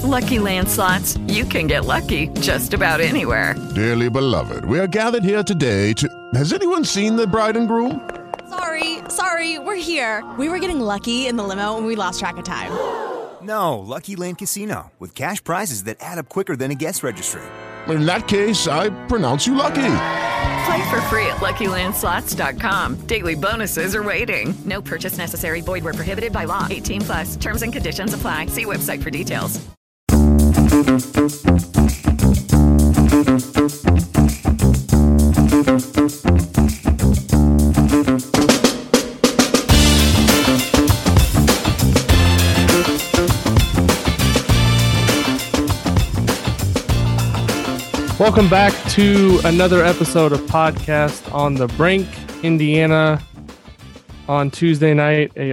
Lucky Land Slots, you can get lucky just about anywhere. Dearly beloved, we are gathered here today to... Has anyone seen the bride and groom? Sorry, we're here. We were getting lucky in the limo and we lost track of time. No, Lucky Land Casino, with cash prizes that add up quicker than a guest registry. In that case, I pronounce you lucky. Play for free at LuckyLandSlots.com. Daily bonuses are waiting. No purchase necessary. Void where prohibited by law. 18+. Terms and conditions apply. See website for details. Welcome back to another episode of Podcast on the Brink. Indiana on Tuesday night, a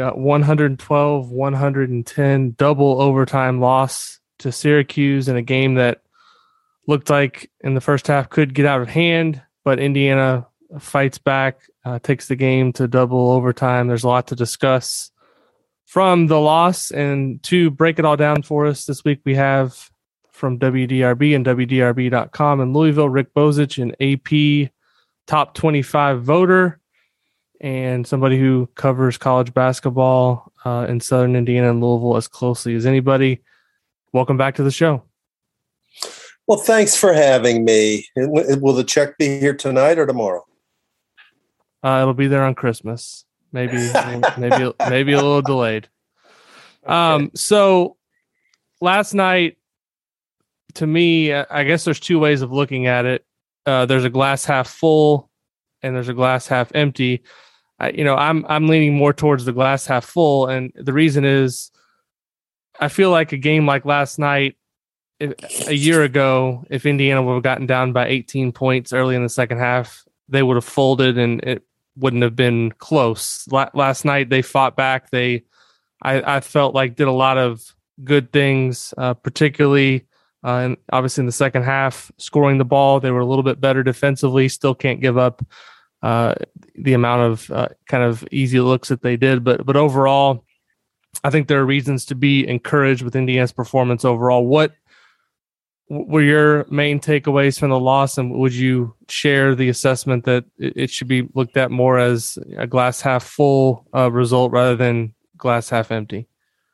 112-110 double overtime loss to Syracuse in a game that looked like in the first half could get out of hand, but Indiana fights back, takes the game to double overtime. There's a lot to discuss from the loss, and to break it all down for us this week, we have from WDRB and WDRB.com in Louisville, Rick Bozich, an AP top 25 voter and somebody who covers college basketball in Southern Indiana and Louisville as closely as anybody. Welcome back to the show. Well, thanks for having me. Will the check be here tonight or tomorrow? It'll be there on Christmas. Maybe a little delayed. Okay. So last night, to me, I guess there's two ways of looking at it. There's a glass half full and there's a glass half empty. I'm leaning more towards the glass half full. And the reason is I feel like a game like last night, a year ago, if Indiana would have gotten down by 18 points early in the second half, they would have folded and it wouldn't have been close. Last night, they fought back. I felt like did a lot of good things, particularly and obviously in the second half, scoring the ball. They were a little bit better defensively, still can't give up the amount of kind of easy looks that they did. But overall, I think there are reasons to be encouraged with Indiana's performance overall. What were your main takeaways from the loss, and would you share the assessment that it should be looked at more as a glass half full result rather than glass half empty?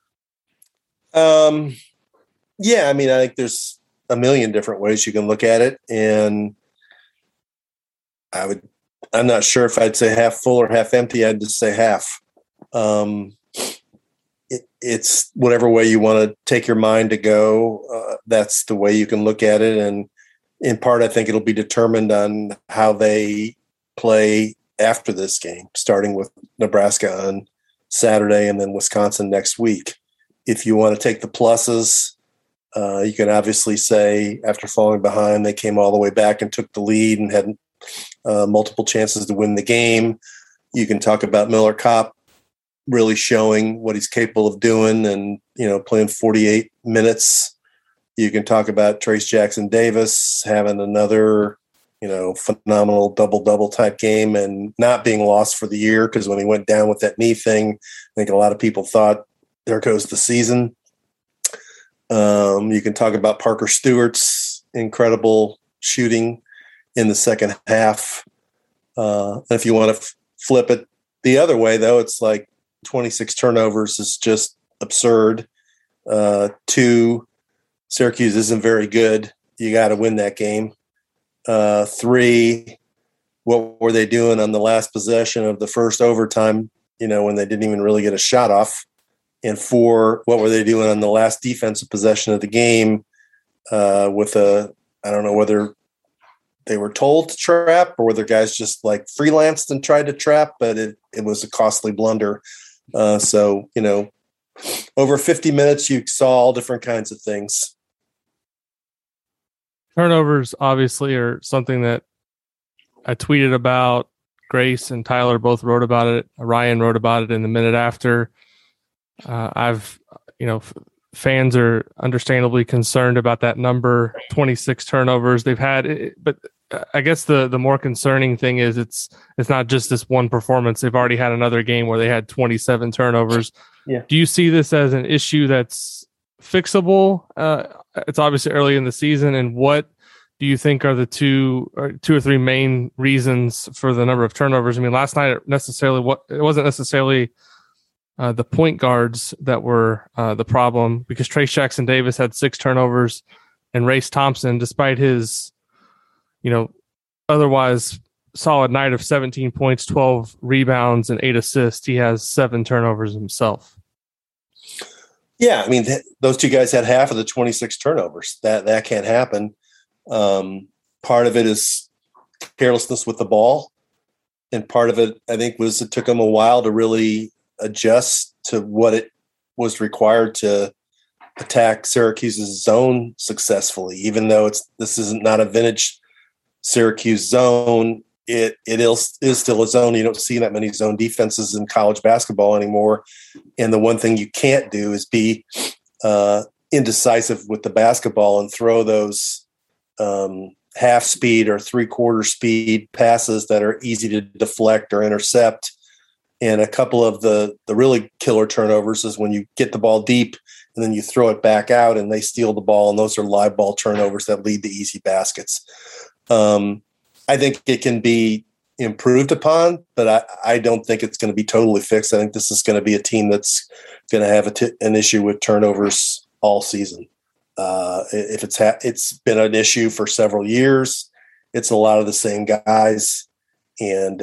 Yeah, I mean, I think there's a million different ways you can look at it, and I'm not sure if I'd say half full or half empty. I'd just say half. It's whatever way you want to take your mind to go. That's the way you can look at it, and in part, I think it'll be determined on how they play after this game, starting with Nebraska on Saturday and then Wisconsin next week. If you want to take the pluses, you can obviously say after falling behind, they came all the way back and took the lead and had multiple chances to win the game. You can talk about Miller Kopp really showing what he's capable of doing and, playing 48 minutes. You can talk about Trace Jackson Davis having another, phenomenal double-double type game and not being lost for the year, because when he went down with that knee thing, I think a lot of people thought, there goes the season. You can talk about Parker Stewart's incredible shooting in the second half. If you want to flip it the other way, though, it's like 26 turnovers is just absurd. 2, Syracuse isn't very good. You got to win that game. 3, what were they doing on the last possession of the first overtime, when they didn't even really get a shot off? And 4, what were they doing on the last defensive possession of the game I don't know whether they were told to trap or whether guys just like freelanced and tried to trap, but it was a costly blunder. So, over 50 minutes, you saw all different kinds of things. Turnovers obviously are something that I tweeted about. Grace and Tyler both wrote about it. Ryan wrote about it in the minute after. Fans are understandably concerned about that number, 26 turnovers they've had. But I guess the more concerning thing is it's not just this one performance. They've already had another game where they had 27 turnovers. Yeah. Do you see this as an issue that's fixable? It's obviously early in the season, and what do you think are the two or three main reasons for the number of turnovers? I mean, last night it wasn't necessarily the point guards that were the problem, because Trace Jackson Davis had 6 turnovers, and Race Thompson, despite his, otherwise solid night of 17 points, 12 rebounds, and 8 assists, he has 7 turnovers himself. Yeah, I mean, those two guys had half of the 26 turnovers. That can't happen. Part of it is carelessness with the ball, and part of it, I think, was it took them a while to really adjust to what it was required to attack Syracuse's zone successfully. Even though this isn't not a vintage Syracuse zone, it is still a zone. You don't see that many zone defenses in college basketball anymore. And the one thing you can't do is be indecisive with the basketball and throw those half speed or 3/4 speed passes that are easy to deflect or intercept. And a couple of the really killer turnovers is when you get the ball deep and then you throw it back out and they steal the ball. And those are live ball turnovers that lead to easy baskets. I think it can be improved upon, but I don't think it's going to be totally fixed. I think this is going to be a team that's going to have an issue with turnovers all season. If it's been an issue for several years, it's a lot of the same guys. And,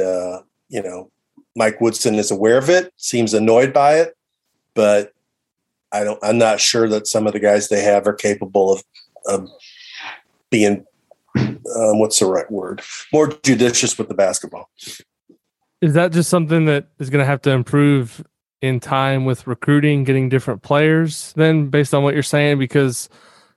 Mike Woodson is aware of it, seems annoyed by it, but I'm not sure that some of the guys they have are capable of being, what's the right word, more judicious with the basketball. Is that just something that is going to have to improve in time with recruiting, getting different players then, based on what you're saying? Because,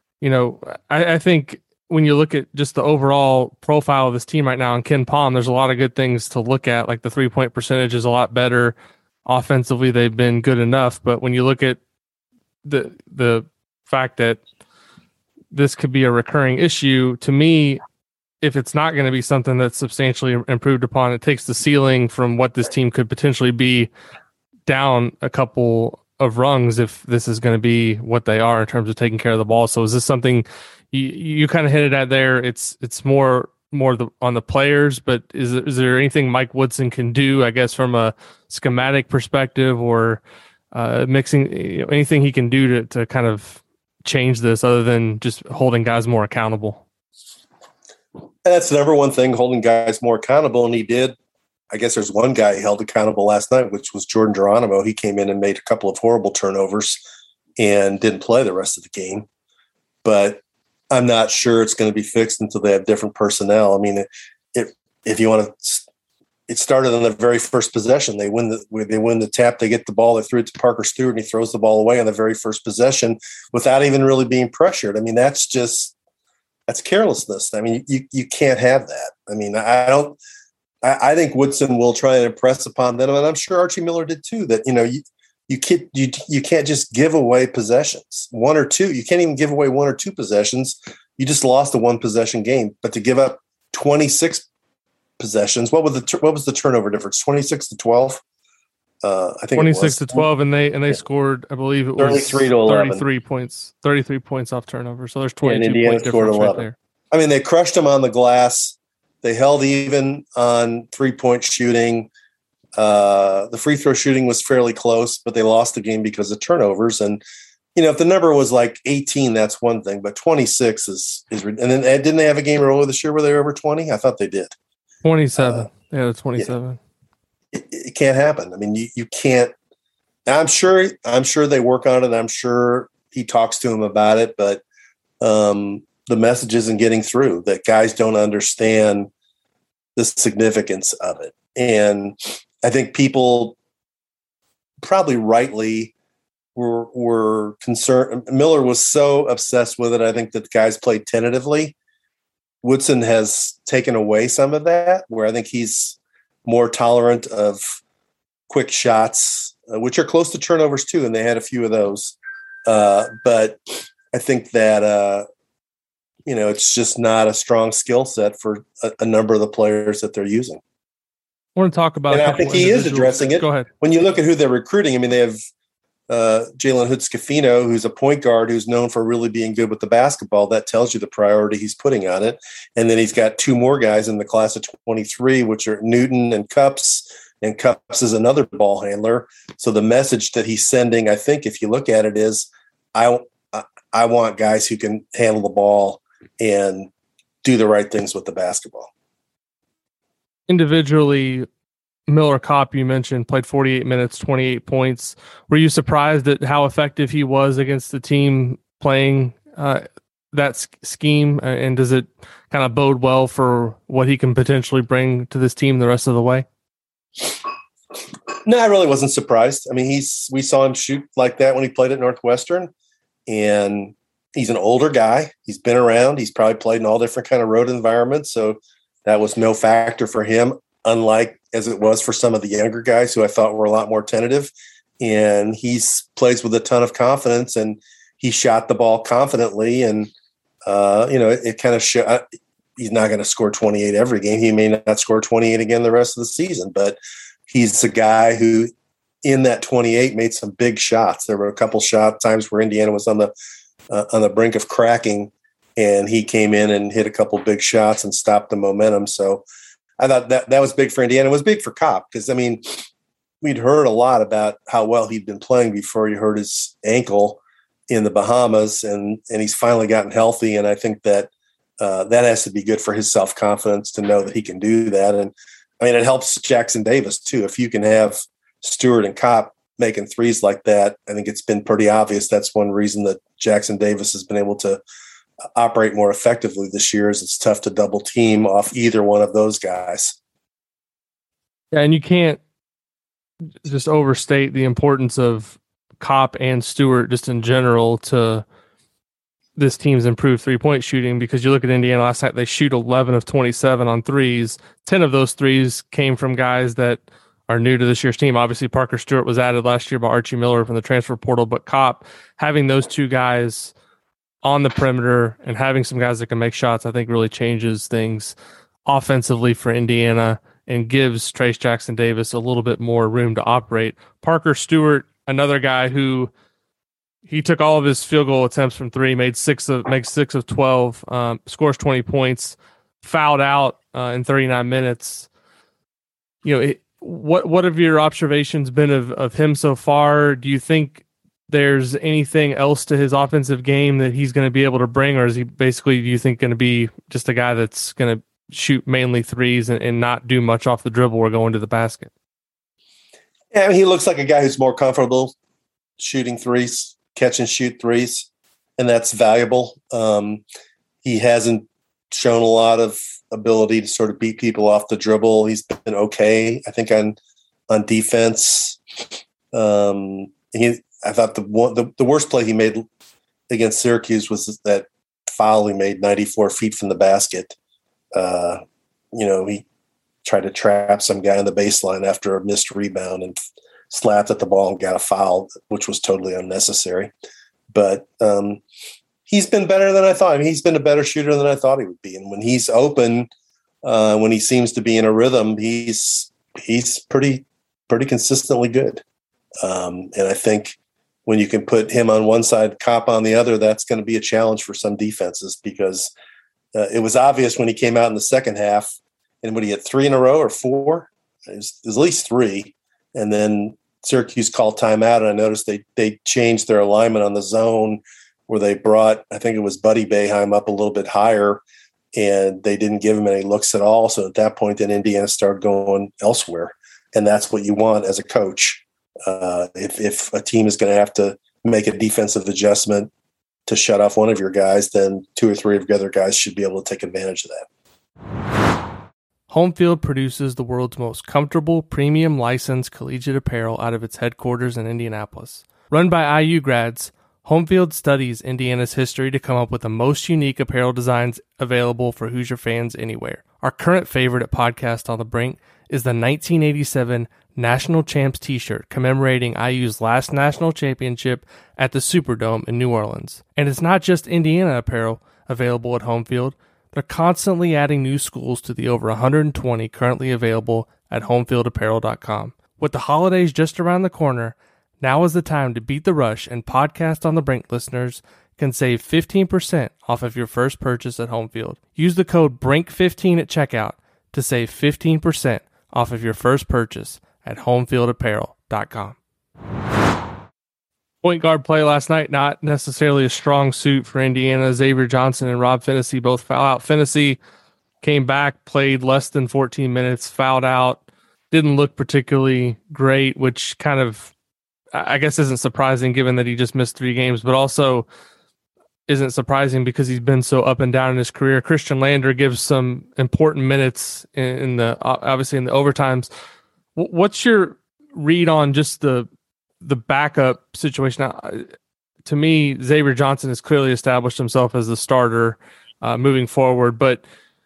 I think when you look at just the overall profile of this team right now and Ken Palm, there's a lot of good things to look at. Like the 3-point percentage is a lot better. Offensively, they've been good enough. But when you look at the fact that this could be a recurring issue, to me, if it's not going to be something that's substantially improved upon, it takes the ceiling from what this team could potentially be down a couple of rungs if this is going to be what they are in terms of taking care of the ball. So is this something you kind of hit it at there? It's more on the players, but is there anything Mike Woodson can do, I guess, from a schematic perspective or mixing, anything he can do to kind of change this other than just holding guys more accountable? That's the number one thing, holding guys more accountable. And he did. I guess there's one guy he held accountable last night, which was Jordan Geronimo. He came in and made a couple of horrible turnovers and didn't play the rest of the game. But I'm not sure it's going to be fixed until they have different personnel. I mean, if you want to, it started on the very first possession. They win the tap, they get the ball, they threw it to Parker Stewart, and he throws the ball away on the very first possession without even really being pressured. I mean, that's carelessness. I mean, you can't have that. I mean, I think Woodson will try and impress upon them, and I'm sure Archie Miller did too, that, you can't just give away possessions, one or two. You can't even give away 1 or 2 possessions. You just lost a 1-possession game. But to give up 26 possessions, what was the turnover difference? 26 to 12. I think 26 to 12, and they scored, I believe it was 33 to 11. 33 points off turnover. So there's 22 Indiana point difference right there. I mean, they crushed them on the glass. They held even on 3-point shooting. The free throw shooting was fairly close, but they lost the game because of turnovers. And, if the number was like 18, that's one thing, but 26 is, and then didn't they have a game earlier this year where they were over 20? I thought they did. 27. The 27. Yeah. It can't happen. I mean, you can't. I'm sure they work on it. I'm sure he talks to him about it, but the message isn't getting through, that guys don't understand the significance of it. And I think people probably rightly were concerned. Miller was so obsessed with it. I think that guys played tentatively. Woodson has taken away some of that, where I think he's more tolerant of quick shots, which are close to turnovers too, and they had a few of those. But I think that it's just not a strong skill set for a number of the players that they're using. I want to talk about, and I think he is addressing it. Go ahead. When you look at who they're recruiting, I mean, they have Jalen Hood-Schifino, who's a point guard who's known for really being good with the basketball. That tells you the priority he's putting on it. And then he's got two more guys in the class of 23, which are Newton and Cups. And Cups is another ball handler. So the message that he's sending, I think, if you look at it, is I want guys who can handle the ball and do the right things with the basketball. Individually, Miller Kopp, you mentioned, played 48 minutes, 28 points. Were you surprised at how effective he was against the team playing that scheme? And does it kind of bode well for what he can potentially bring to this team the rest of the way? No, I really wasn't surprised. I mean, we saw him shoot like that when he played at Northwestern, and he's an older guy. He's been around. He's probably played in all different kind of road environments, so that was no factor for him, unlike as it was for some of the younger guys who I thought were a lot more tentative. And he's plays with a ton of confidence, and he shot the ball confidently. And it kind of he's not going to score 28 every game. He may not score 28 again the rest of the season, but he's a guy who in that 28 made some big shots. There were a couple times where Indiana was on the brink of cracking, and he came in and hit a couple big shots and stopped the momentum. So I thought that was big for Indiana. It was big for Kopp because, I mean, we'd heard a lot about how well he'd been playing before he hurt his ankle in the Bahamas, and he's finally gotten healthy. And I think that that has to be good for his self-confidence to know that he can do that. And I mean, it helps Jackson Davis too. If you can have Stewart and Kopp making threes like that, I think it's been pretty obvious. That's one reason that Jackson Davis has been able to operate more effectively this year, is it's tough to double team off either one of those guys. Yeah. And you can't just overstate the importance of Kopp and Stewart just in general to this team's improved 3-point shooting, because you look at Indiana last night, they shoot 11 of 27 on threes. 10 of those threes came from guys that are new to this year's team. Obviously, Parker Stewart was added last year by Archie Miller from the transfer portal, but Kopp, having those two guys on the perimeter and having some guys that can make shots, I think really changes things offensively for Indiana and gives Trayce Jackson Davis a little bit more room to operate. Parker Stewart, another guy who he took all of his field goal attempts from three, makes 6 of 12, scores 20 points, fouled out in 39 minutes. What have your observations been of him so far? Do you think there's anything else to his offensive game that he's going to be able to bring, or is he basically, do you think, going to be just a guy that's going to shoot mainly threes and not do much off the dribble or going to the basket? Yeah, I mean, he looks like a guy who's more comfortable shooting threes, catch and shoot threes, and that's valuable. He hasn't shown a lot of ability to sort of beat people off the dribble. He's been okay, I think, on defense. I thought the worst play he made against Syracuse was that foul he made 94 feet from the basket. He tried to trap some guy on the baseline after a missed rebound and slapped at the ball and got a foul, which was totally unnecessary. But he's been better than I thought. I mean, he's been a better shooter than I thought he would be. And when he's open, when he seems to be in a rhythm, he's pretty consistently good. And I think when you can put him on one side, Kopp on the other, that's going to be a challenge for some defenses, because it was obvious when he came out in the second half, and when he had 3 in a row or 4, it was at least 3. And then Syracuse called timeout, and I noticed they changed their alignment on the zone, where they brought, I think it was Buddy Boeheim, up a little bit higher, and they didn't give him any looks at all. So at that point, then Indiana started going elsewhere. And that's what you want as a coach. If a team is going to have to make a defensive adjustment to shut off one of your guys, then 2 or 3 of the other guys should be able to take advantage of that. Homefield produces the world's most comfortable, premium licensed collegiate apparel out of its headquarters in Indianapolis. Run by IU grads, Homefield studies Indiana's history to come up with the most unique apparel designs available for Hoosier fans anywhere. Our current favorite at Podcast on the Brink is the 1987 National Champs t-shirt commemorating IU's last national championship at the Superdome in New Orleans. And it's not just Indiana apparel available at Homefield. They're constantly adding new schools to the over 120 currently available at homefieldapparel.com. With the holidays just around the corner, Now is the time to beat the rush, and Podcast on the Brink listeners can save 15% off of your first purchase at Homefield. Use the code BRINK15 at checkout to save 15% off of your first purchase at homefieldapparel.com. Point guard play last night, not necessarily a strong suit for Indiana. Xavier Johnson and Rob Phinisee both foul out. Phinisee came back, played less than 14 minutes, fouled out, didn't look particularly great, which kind of, I guess, isn't surprising given that he just missed 3 games, but also isn't surprising because he's been so up and down in his career. Christian Lander gives some important minutes in the obviously in the overtimes. What's your read on just the backup situation? Now, to me, Xavier Johnson has clearly established himself as the starter moving forward, but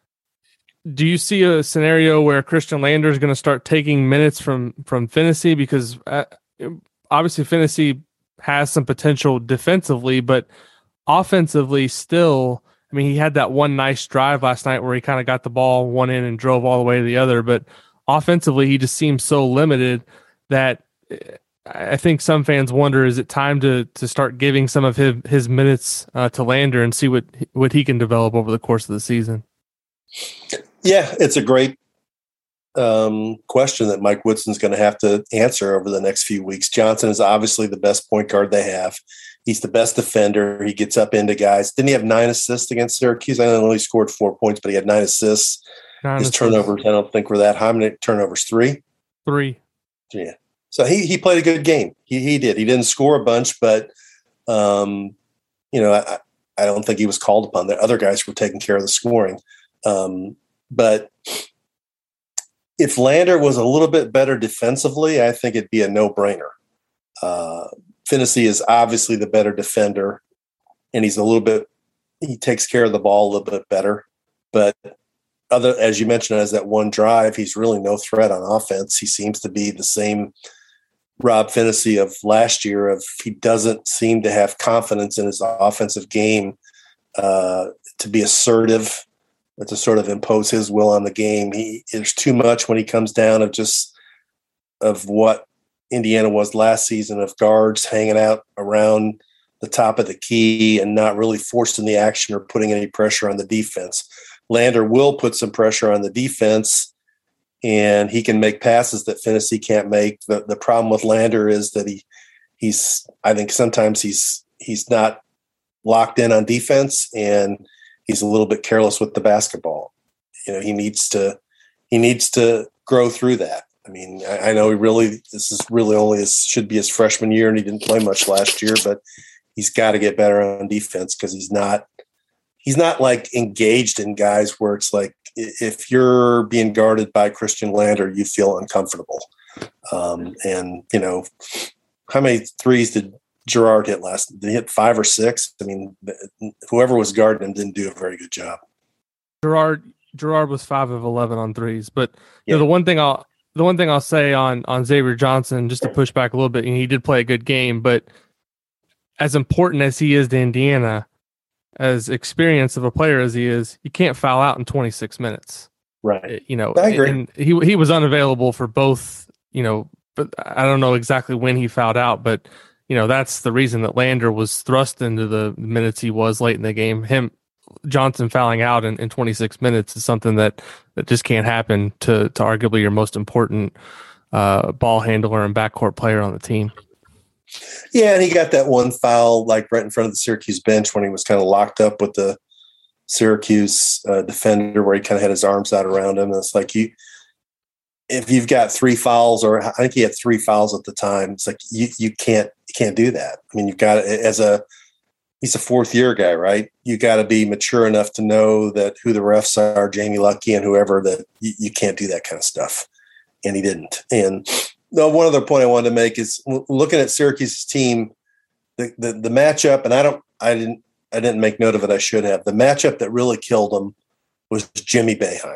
do you see a scenario where Christian Lander is going to start taking minutes from Phinisee? Because obviously Phinisee has some potential defensively, but offensively still, I mean, he had that one nice drive last night where he kind of got the ball one in and drove all the way to the other, but offensively he just seems so limited that I think some fans wonder, is it time to start giving some of his minutes to Lander and see what he can develop over the course of the season? Yeah, it's a great question that Mike Woodson's going to have to answer over the next few weeks. Johnson is obviously the best point guard they have. He's the best defender. He gets up into guys. Didn't he have 9 assists against Syracuse? I know he scored 4 points, but he had 9 assists. His turnovers, I don't think were that high. How many turnovers? 3? 3. Yeah. So he played a good game. He did. He didn't score a bunch, but I don't think he was called upon. The other guys were taking care of the scoring. But if Lander was a little bit better defensively, I think it'd be a no-brainer. Phinisee is obviously the better defender, and he takes care of the ball a little bit better. But as you mentioned, as that one drive, he's really no threat on offense. He seems to be the same Rob Phinisee of last year. He doesn't seem to have confidence in his offensive game to be assertive, to sort of impose his will on the game. There's too much when he comes down of what Indiana was last season, of guards hanging out around the top of the key and not really forcing the action or putting any pressure on the defense. Lander will put some pressure on the defense, and he can make passes that Phinisee can't make. The problem with Lander is that I think sometimes he's not locked in on defense, and he's a little bit careless with the basketball. He needs to grow through that. I mean, I know this is really should be his freshman year, and he didn't play much last year, but he's got to get better on defense because he's not like engaged in guys where it's like, if you're being guarded by Christian Lander, you feel uncomfortable. And how many threes did Girard hit last? Did he hit 5 or 6? I mean, whoever was guarding him didn't do a very good job. Girard was 5 of 11 on threes, but the one thing I'll say on Xavier Johnson, just to push back a little bit, he did play a good game, but as important as he is to Indiana, as experienced of a player as he is, you can't foul out in 26 minutes. Right. I agree. And he was unavailable for both, but I don't know exactly when he fouled out, but that's the reason that Lander was thrust into the minutes he was late in the game. Johnson fouling out in 26 minutes is something that just can't happen to arguably your most important ball handler and backcourt player on the team. Yeah, and he got that one foul like right in front of the Syracuse bench when he was kind of locked up with the Syracuse defender, where he kind of had his arms out around him. And it's like, if you've got 3 fouls, or I think he had 3 fouls at the time, it's like you can't do that. I mean, you've got he's a 4th-year guy, right? You got to be mature enough to know that who the refs are, Jamie Luckey and whoever, that you can't do that kind of stuff. And he didn't. And one other point I wanted to make is looking at Syracuse's team, the matchup, and I didn't make note of it. I should have. The matchup that really killed him was Jimmy Boeheim.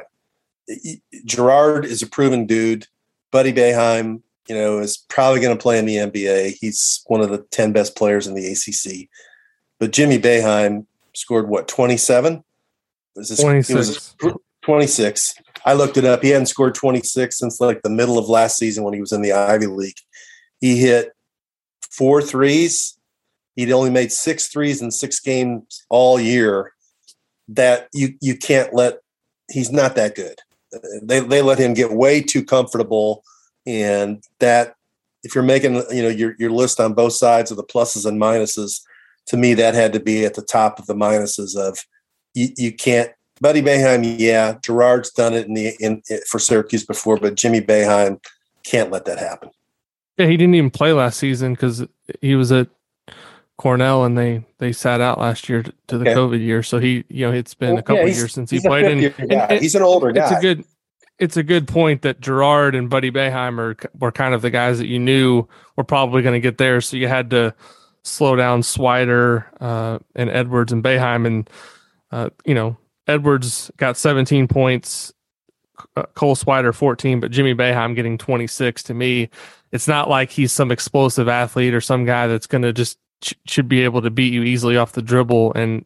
Girard is a proven dude. Buddy Boeheim, is probably going to play in the NBA. He's one of the 10 best players in the ACC. But Jimmy Boeheim scored 27? 26. It was 26. I looked it up. He hadn't scored 26 since like the middle of last season when he was in the Ivy League. He hit 4 threes. He'd only made 6 threes in 6 games all year. That you can't let. He's not that good. They let him get way too comfortable, and that if you're making your list on both sides of the pluses and minuses, to me that had to be at the top of the minuses of you can't. Buddy Boeheim, yeah, Gerard's done it for Syracuse before, but Jimmy Boeheim can't let that happen. Yeah, he didn't even play last season because he was at Cornell and they sat out last year to the COVID year. So it's been a couple of years since he played. And he's an older guy. It's a good point that Gerard and Buddy Boeheim were kind of the guys that you knew were probably going to get there. So you had to slow down Swider and Edwards and Boeheim, and Edwards got 17 points, Cole Swider 14, but Jimmy Boeheim getting 26. To me, it's not like he's some explosive athlete or some guy that's going to just should be able to beat you easily off the dribble. And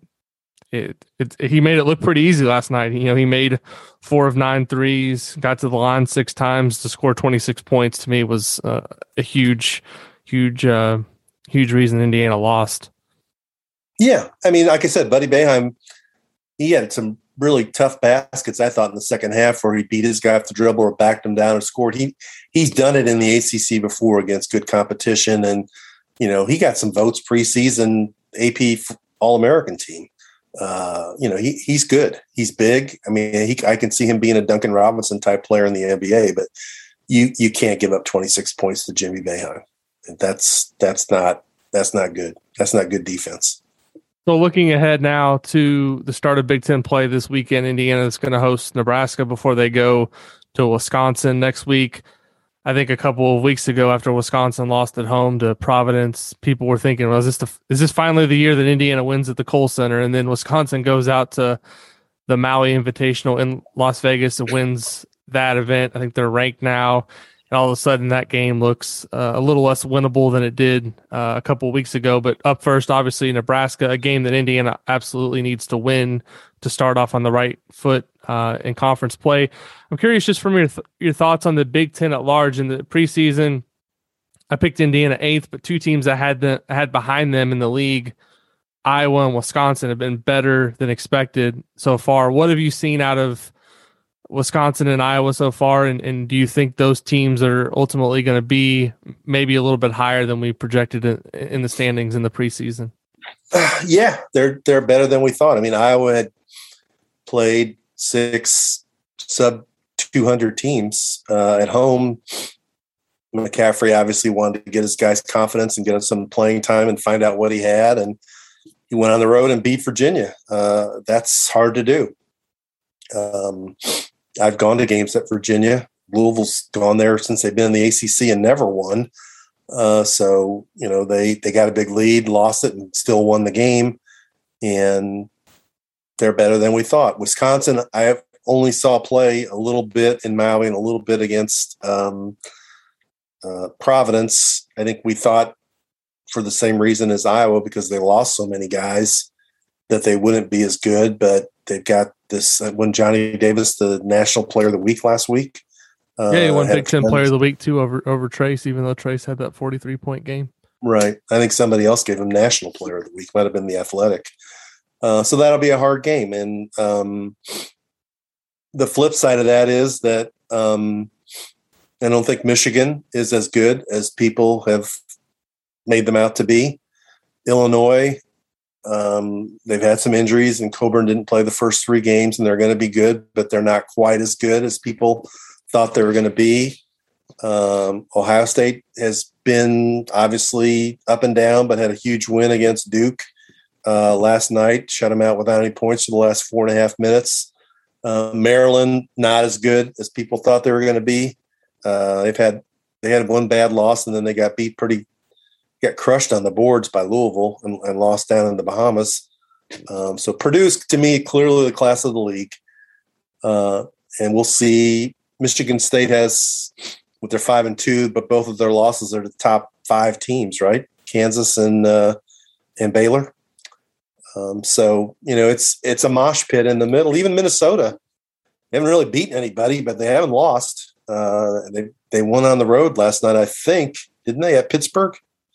he made it look pretty easy last night. He made 4 of 9 threes, got to the line 6 times to score 26 points. To me, was a huge reason Indiana lost. Yeah, I mean, like I said, Buddy Boeheim, he had some really tough baskets, I thought, in the second half where he beat his guy off the dribble or backed him down and scored. He's done it in the ACC before against good competition, and he got some votes preseason AP All-American team. He's good. He's big. I mean, I can see him being a Duncan Robinson type player in the NBA, but you can't give up 26 points to Jimmy Boeheim. That's not good. That's not good defense. So looking ahead now to the start of Big Ten play this weekend, Indiana is going to host Nebraska before they go to Wisconsin next week. I think a couple of weeks ago, after Wisconsin lost at home to Providence, people were thinking, well, is this finally the year that Indiana wins at the Kohl Center? And then Wisconsin goes out to the Maui Invitational in Las Vegas and wins that event. I think they're ranked now. And all of a sudden, that game looks a little less winnable than it did a couple of weeks ago. But up first, obviously, Nebraska, a game that Indiana absolutely needs to win to start off on the right foot in conference play. I'm curious just from your thoughts on the Big Ten at large. In the preseason, I picked Indiana 8th, but 2 teams I had behind them in the league, Iowa and Wisconsin, have been better than expected so far. What have you seen out of Wisconsin and Iowa so far, and do you think those teams are ultimately going to be maybe a little bit higher than we projected in the standings in the preseason? Yeah, they're better than we thought. I mean, Iowa had played 6 sub 200 teams at home. McCaffrey obviously wanted to get his guys confidence and get him some playing time and find out what he had, and he went on the road and beat Virginia. That's hard to do. I've gone to games at Virginia. Louisville's gone there since they've been in the ACC and never won. So they got a big lead, lost it, and still won the game. And they're better than we thought. Wisconsin, I only saw play a little bit in Maui and a little bit against Providence. I think we thought for the same reason as Iowa, because they lost so many guys, that they wouldn't be as good, but they've got this when Johnny Davis, the National Player of the Week last week. He won Big Ten Player of the Week too over Trace, even though Trace had that 43-point game. Right. I think somebody else gave him National Player of the Week. Might have been the Athletic. So that'll be a hard game. And the flip side of that is that I don't think Michigan is as good as people have made them out to be. Illinois, they've had some injuries, and Coburn didn't play the first 3 games, and they're going to be good, but they're not quite as good as people thought they were going to be. Ohio State has been obviously up and down, but had a huge win against Duke last night, shut them out without any points for the last 4.5 minutes. Maryland, not as good as people thought they were going to be. They had one bad loss, and then they got crushed on the boards by Louisville and lost down in the Bahamas. So Purdue's, to me, clearly the class of the league. And we'll see. Michigan State has, with their 5-2, but both of their losses are the top 5 teams, right? Kansas and Baylor. So, it's a mosh pit in the middle. Even Minnesota, they haven't really beaten anybody, but they haven't lost. They won on the road last night, I think, didn't they, at Pittsburgh?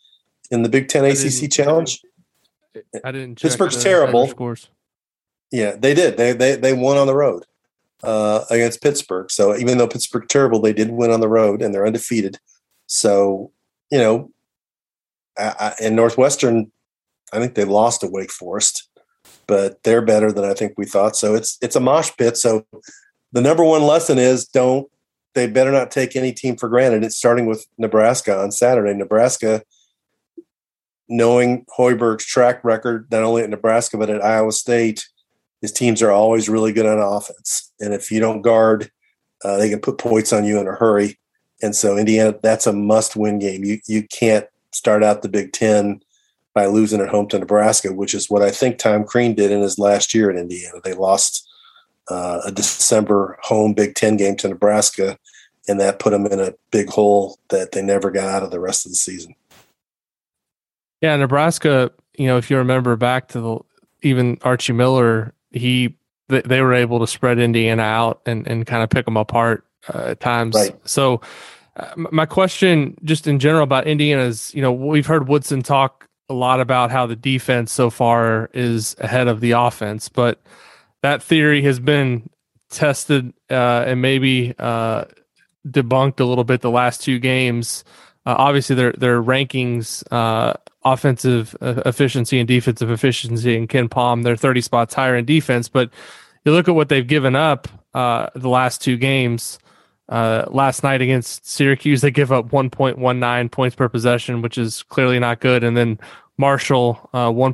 in the Big Ten ACC Challenge? I didn't check Pittsburgh's the terrible. scores. Yeah, they did. They won on the road against Pittsburgh. So even though Pittsburgh's terrible, they did win on the road, and they're undefeated. So, you know, in Northwestern, I think they lost to Wake Forest, but they're better than I think we thought. So it's a mosh pit. So the number one lesson is they better not take any team for granted. It's starting with Nebraska on Saturday. Nebraska, knowing Hoiberg's track record, not only at Nebraska, but at Iowa State, his teams are always really good on offense. And if you don't guard, they can put points on you in a hurry. And so Indiana, that's a must-win game. You can't start out the Big Ten by losing at home to Nebraska, which is what I think Tom Crean did in his last year at Indiana. They lost a December home Big Ten game to Nebraska, and that put them in a big hole that they never got out of the rest of the season. Yeah, Nebraska, you know, if you remember back to even Archie Miller, they were able to spread Indiana out and kind of pick them apart at times. Right. So my question just in general about Indiana is, you know, we've heard Woodson talk a lot about how the defense so far is ahead of the offense, but that theory has been tested and maybe debunked a little bit the last two games. Obviously, their rankings, offensive efficiency and defensive efficiency, and Ken Palm, they're 30 spots higher in defense. But you look at what they've given up the last two games. Last night against Syracuse, they give up 1.19 points per possession, which is clearly not good. And then Marshall,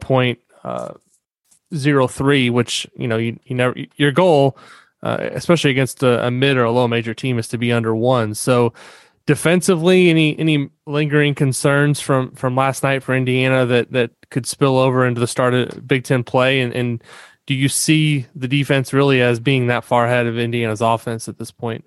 1.03, which, you know, you never, your goal, especially against a mid or a low major team, is to be under one. So defensively, any lingering concerns from last night for Indiana that could spill over into the start of Big Ten play? And do you see the defense really as being that far ahead of Indiana's offense at this point?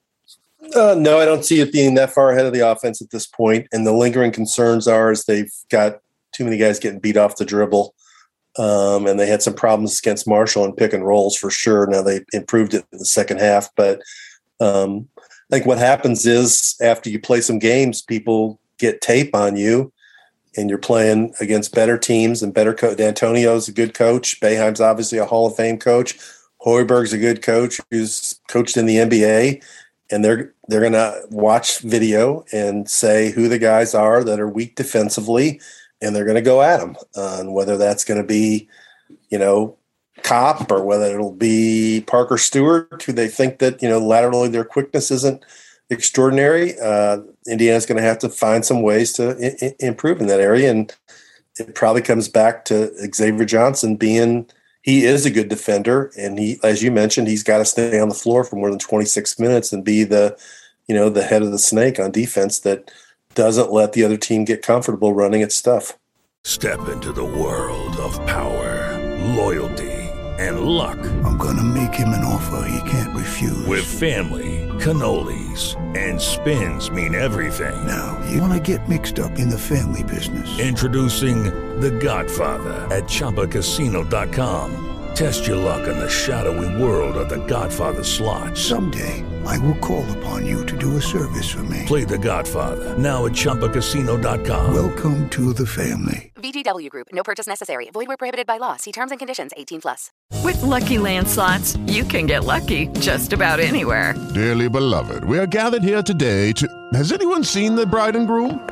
No, I don't see it being that far ahead of the offense at this point. And the lingering concerns are is they've got too many guys getting beat off the dribble. And they had some problems against Marshall and pick and rolls for sure. Now they improved it in the second half. But I think what happens is after you play some games, people get tape on you and you're playing against better teams and better coach. D'Antonio's a good coach. Boeheim's obviously a Hall of Fame coach. Hoiberg's a good coach who's coached in the NBA. And they're going to watch video and say who the guys are that are weak defensively, and they're going to go at them. And whether that's going to be, you know, Kopp or whether it'll be Parker Stewart, who they think that, you know, laterally their quickness isn't extraordinary. Indiana's going to have to find some ways to improve in that area. And it probably comes back to Xavier Johnson he is a good defender, and he, as you mentioned, he's got to stay on the floor for more than 26 minutes and be the head of the snake on defense that doesn't let the other team get comfortable running its stuff. Step into the world of power, loyalty, and luck. I'm gonna make him an offer he can't refuse. With family, cannolis, and spins mean everything. Now, you wanna get mixed up in the family business. Introducing The Godfather at ChumbaCasino.com. Test your luck in the shadowy world of The Godfather slot. Someday, I will call upon you to do a service for me. Play The Godfather, now at ChumbaCasino.com. Welcome to the family. VGW Group. No purchase necessary. Void where prohibited by law. See terms and conditions. 18+. With Lucky Land Slots, you can get lucky just about anywhere. Dearly beloved, we are gathered here today to... Has anyone seen the bride and groom?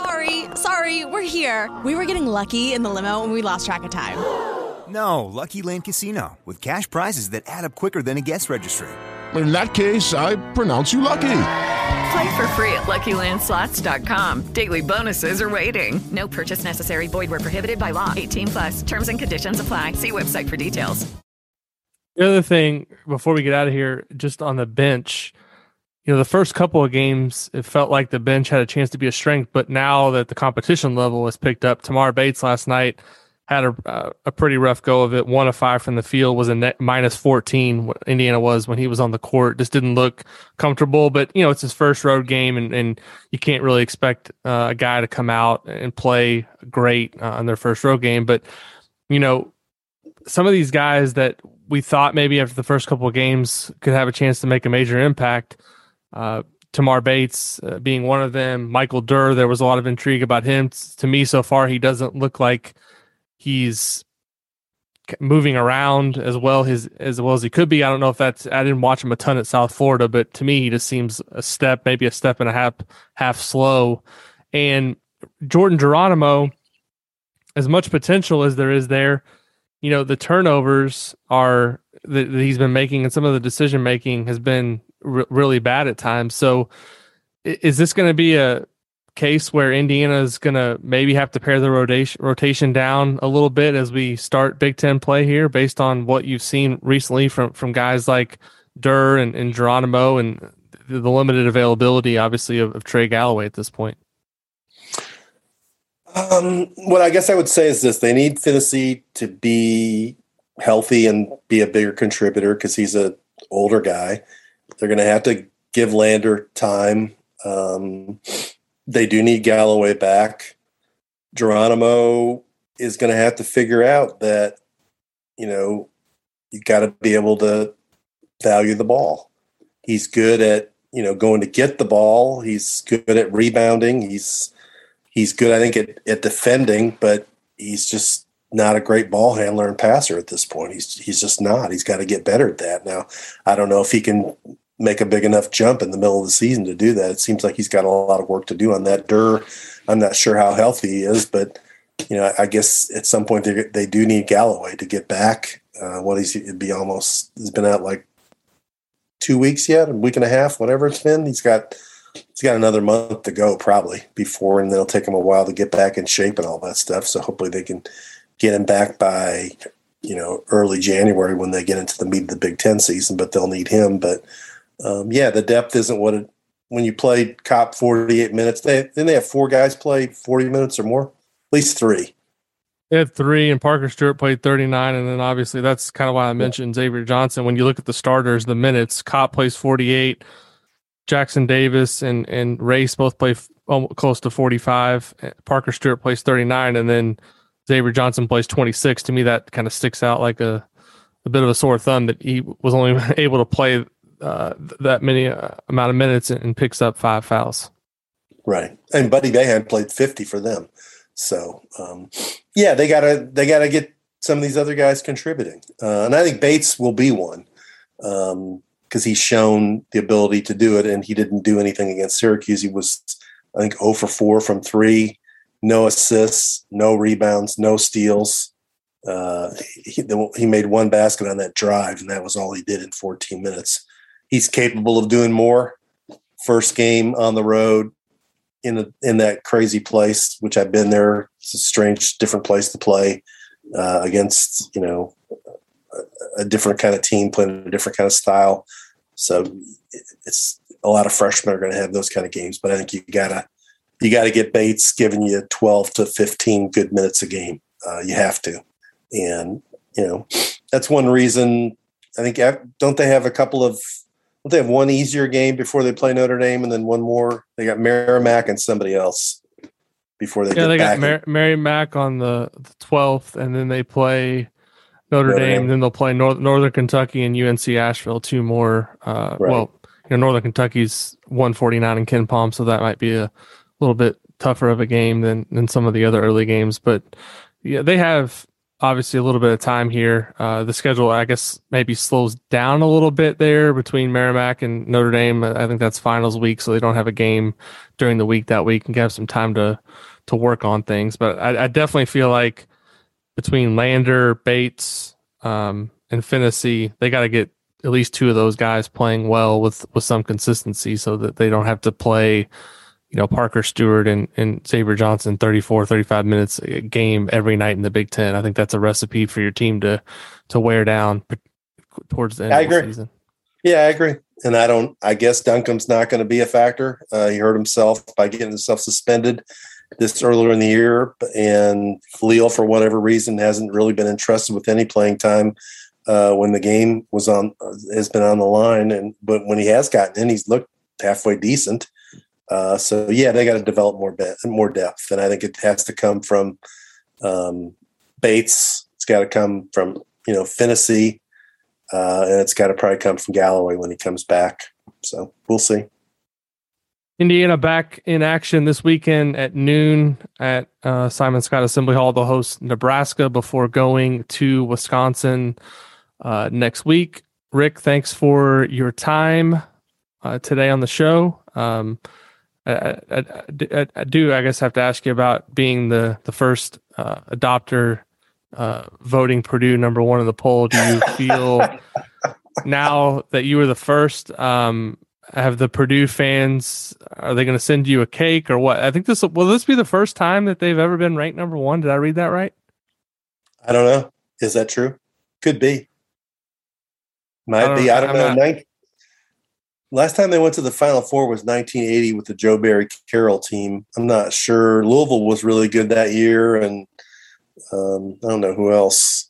Sorry, we're here. We were getting lucky in the limo and we lost track of time. No, Lucky Land Casino, with cash prizes that add up quicker than a guest registry. In that case, I pronounce you lucky. Play for free at LuckyLandSlots.com. Daily bonuses are waiting. No purchase necessary. Void where prohibited by law. 18+. Terms and conditions apply. See website for details. The other thing, before we get out of here, just on the bench, you know, the first couple of games, it felt like the bench had a chance to be a strength, but now that the competition level has picked up, Tamar Bates last night had a pretty rough go of it. 1 of 5 from the field, was a net minus 14. What Indiana was when he was on the court. Just didn't look comfortable, but you know, it's his first road game, and you can't really expect a guy to come out and play great on their first road game. But you know, some of these guys that we thought maybe after the first couple of games could have a chance to make a major impact, Tamar Bates being one of them. Michael Durr, there was a lot of intrigue about him. To me, so far, he doesn't look like he's moving around as well as he could be. I don't know if I didn't watch him a ton at South Florida, but to me, he just seems maybe a step and a half slow. And Jordan Geronimo, as much potential as there is there, the turnovers that he's been making and some of the decision making has been really bad at times. So is this going to be a case where Indiana is going to maybe have to pare the rotation down a little bit as we start Big Ten play here, based on what you've seen recently from guys like Durr and Geronimo and the limited availability, obviously, of Trey Galloway at this point? What I guess I would say is this: they need Phinisee to be healthy and be a bigger contributor because he's an older guy. They're going to have to give Lander time. They do need Galloway back. Geronimo is going to have to figure out that, you got to be able to value the ball. He's good at, going to get the ball. He's good at rebounding. He's good, I think, at defending, but he's just not a great ball handler and passer at this point. He's just not. He's got to get better at that. Now, I don't know if he can make a big enough jump in the middle of the season to do that. It seems like he's got a lot of work to do on that. Durr, I'm not sure how healthy he is, but I guess at some point they do need Galloway to get back. He's been out like 2 weeks yet, a week and a half, whatever it's been. He's got another month to go probably before, and it'll take him a while to get back in shape and all that stuff. So hopefully they can get him back by, early January when they get into the meat of the Big Ten season, but they'll need him. But the depth isn't when you play Kopp 48 minutes, they have 4 guys play 40 minutes or more, at least 3. They had 3, and Parker Stewart played 39, and then obviously that's kind of why I mentioned Xavier Johnson. When you look at the starters, the minutes, Kopp plays 48, Jackson Davis and Race both play close to 45, Parker Stewart plays 39, and then Xavier Johnson plays 26. To me, that kind of sticks out like a bit of a sore thumb that he was only able to play that many amount of minutes and picks up 5 fouls. Right. And Buddy Boeheim played 50 for them. So, they gotta get some of these other guys contributing. And I think Bates will be one because he's shown the ability to do it, and he didn't do anything against Syracuse. He was, I think, 0 for 4 from 3, no assists, no rebounds, no steals. He made 1 basket on that drive, and that was all he did in 14 minutes. He's capable of doing more. First game on the road in that crazy place, which I've been there. It's a strange, different place to play against, a different kind of team playing a different kind of style. So it's a lot of freshmen are going to have those kind of games. But I think you gotta get Bates giving you 12 to 15 good minutes a game. You have to, and that's one reason. I think don't they have one easier game before they play Notre Dame, and then one more? They got Merrimack and somebody else before they get back. They got Merrimack on the 12th, and then they play Notre Dame, and then they'll play Northern Kentucky and UNC Asheville, 2 more. Right. Well, Northern Kentucky's 149 in Ken Palm, so that might be a little bit tougher of a game than some of the other early games. But yeah, they have obviously a little bit of time here. The schedule, I guess, maybe slows down a little bit there between Merrimack and Notre Dame. I think that's finals week, so they don't have a game during the week that week and have some time to work on things. But I definitely feel like between Lander, Bates, and Phinisee, they got to get at least 2 of those guys playing well with some consistency so that they don't have to play Parker Stewart and Xavier Johnson 34, 35 minutes a game every night in the Big Ten. I think that's a recipe for your team to wear down towards the end of the season. Yeah, I agree. And I guess Duncombe's not going to be a factor. He hurt himself by getting himself suspended this earlier in the year. And Khalil, for whatever reason, hasn't really been entrusted with any playing time when the game has been on the line. But when he has gotten in, he's looked halfway decent. So they got to develop more depth, and I think it has to come from Bates. It's got to come from Phinisee, and it's got to probably come from Galloway when he comes back. So we'll see. Indiana back in action this weekend at noon at Simon Scott Assembly Hall. They'll host Nebraska before going to Wisconsin next week. Rick, thanks for your time today on the show. I guess, have to ask you about being the first adopter voting Purdue number one in the poll. Do you feel now that you were the first, have the Purdue fans, are they going to send you a cake or what? I think will this be the first time that they've ever been ranked number one? Did I read that right? I don't know. Is that true? Could be. Might be. I don't know. Last time they went to the Final Four was 1980 with the Joe Barry Carroll team. I'm not sure. Louisville was really good that year, and I don't know who else.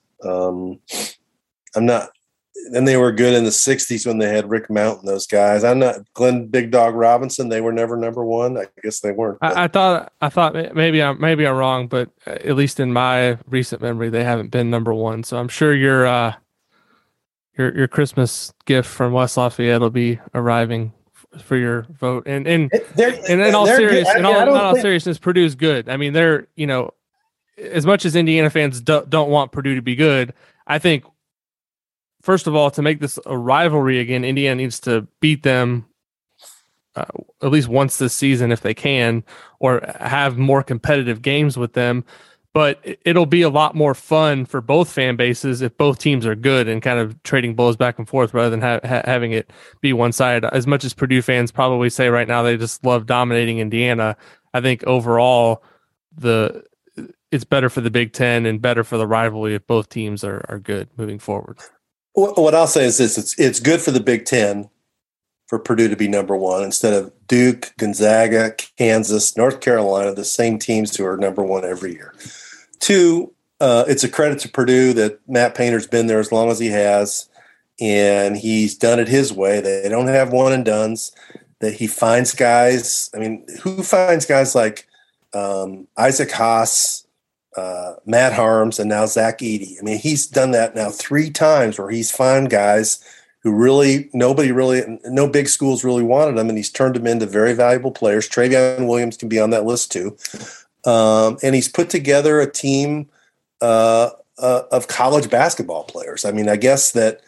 Then they were good in the 60s when they had Rick Mount and those guys. I'm not Glenn Big Dog Robinson. They were never number one. I guess they weren't. I thought maybe I'm wrong, but at least in my recent memory, they haven't been number one. So I'm sure your Christmas gift from West Lafayette will be arriving for your vote. And in all seriousness, Purdue's good. I mean, they're, as much as Indiana fans don't want Purdue to be good, I think, first of all, to make this a rivalry again, Indiana needs to beat them at least once this season if they can, or have more competitive games with them. But it'll be a lot more fun for both fan bases if both teams are good and kind of trading blows back and forth rather than having it be one-sided. As much as Purdue fans probably say right now they just love dominating Indiana, I think overall it's better for the Big Ten and better for the rivalry if both teams are good moving forward. What I'll say is this: it's good for the Big Ten for Purdue to be number one instead of Duke, Gonzaga, Kansas, North Carolina, the same teams who are number one every year. Two, it's a credit to Purdue that Matt Painter's been there as long as he has, and he's done it his way. They don't have one and dones. That he finds guys. I mean, who finds guys like Isaac Haas, Matt Harms, and now Zach Edey? I mean, he's done that now 3 times where he's found guys who no big schools really wanted them, and he's turned them into very valuable players. Travion Williams can be on that list too. And he's put together a team of college basketball players. I mean, I guess that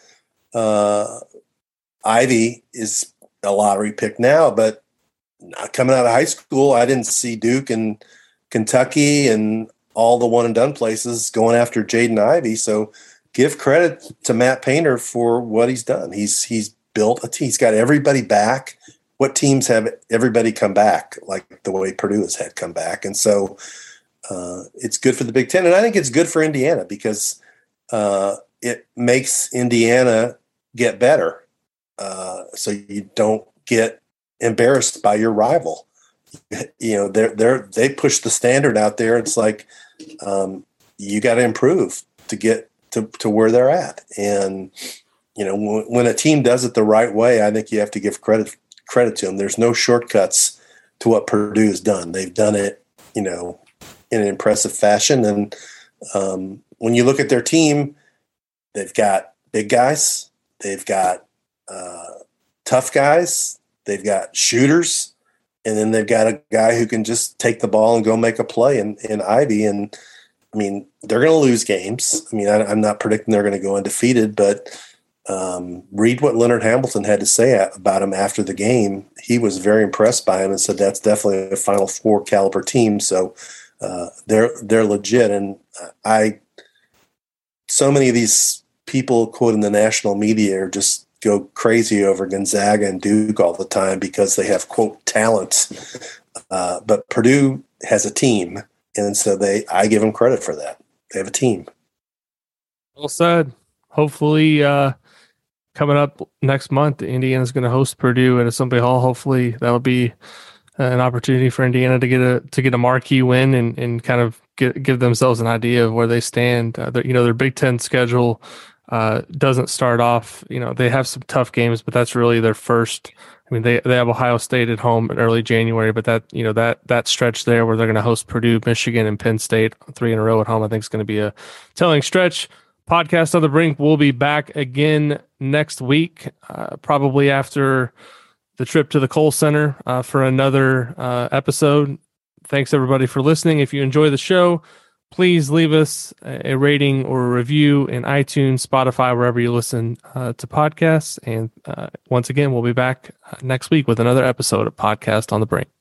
Ivy is a lottery pick now, but not coming out of high school, I didn't see Duke and Kentucky and all the one and done places going after Jaden Ivey. So give credit to Matt Painter for what he's done. He's built a team. He's got everybody back. What teams have everybody come back like the way Purdue has had come back? And so it's good for the Big Ten. And I think it's good for Indiana because it makes Indiana get better. So you don't get embarrassed by your rival. They push the standard out there. It's like you got to improve to get to where they're at. And when a team does it the right way, I think you have to give credit to them. There's no shortcuts to what Purdue has done. They've done it, in an impressive fashion. And when you look at their team, they've got big guys, they've got tough guys, they've got shooters. And then they've got a guy who can just take the ball and go make a play in Ivy. And, I mean, they're going to lose games. I mean, I'm not predicting they're going to go undefeated, but read what Leonard Hamilton had to say about him after the game. He was very impressed by him and said that's definitely a Final Four caliber team. So they're legit. And so many of these people quoting the national media are just go crazy over Gonzaga and Duke all the time because they have, quote, talent. But Purdue has a team, and so I give them credit for that. They have a team. Well said. Hopefully, coming up next month, Indiana's going to host Purdue at Assembly Hall. Hopefully, that'll be an opportunity for Indiana to get a marquee win and kind of give themselves an idea of where they stand. Their Big Ten schedule doesn't start off, they have some tough games, but that's really their first. I mean, they have Ohio State at home in early January, but that stretch there where they're going to host Purdue, Michigan, and Penn State 3 in a row at home, I think is going to be a telling stretch. Podcast on the Brink will be back again next week, probably after the trip to the Kohl Center for another episode. Thanks everybody for listening. If you enjoy the show, please leave us a rating or a review in iTunes, Spotify, wherever you listen to podcasts. And once again, we'll be back next week with another episode of Podcast on the Brink.